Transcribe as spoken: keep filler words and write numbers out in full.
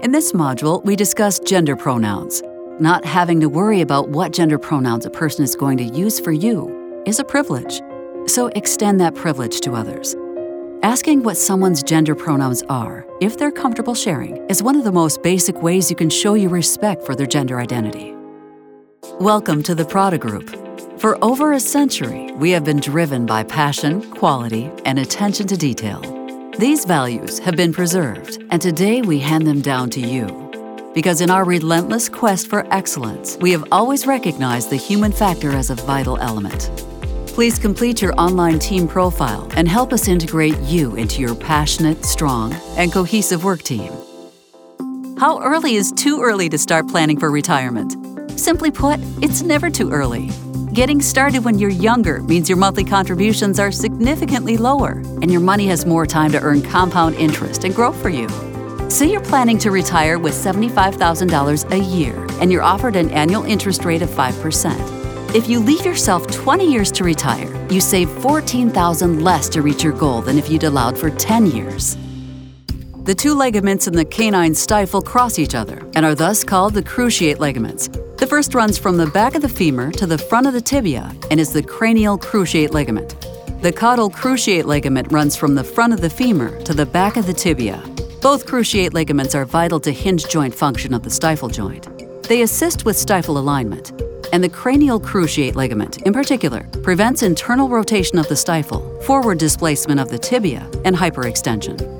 In this module, we discuss gender pronouns. Not having to worry about what gender pronouns a person is going to use for you is a privilege, so extend that privilege to others. Asking what someone's gender pronouns are, if they're comfortable sharing, is one of the most basic ways you can show your respect for their gender identity. Welcome to the Prada Group. For over a century, we have been driven by passion, quality, and attention to detail. These values have been preserved, and today we hand them down to you. Because in our relentless quest for excellence, we have always recognized the human factor as a vital element. Please complete your online team profile and help us integrate you into your passionate, strong, and cohesive work team. How early is too early to start planning for retirement? Simply put, it's never too early. Getting started when you're younger means your monthly contributions are significantly lower, and your money has more time to earn compound interest and grow for you. Say you're planning to retire with seventy-five thousand dollars a year, and you're offered an annual interest rate of five percent. If you leave yourself twenty years to retire, you save fourteen thousand dollars less to reach your goal than if you'd allowed for ten years. The two ligaments in the canine stifle cross each other and are thus called the cruciate ligaments. The first runs from the back of the femur to the front of the tibia and is the cranial cruciate ligament. The caudal cruciate ligament runs from the front of the femur to the back of the tibia. Both cruciate ligaments are vital to hinge joint function of the stifle joint. They assist with stifle alignment, and the cranial cruciate ligament, in particular, prevents internal rotation of the stifle, forward displacement of the tibia, and hyperextension.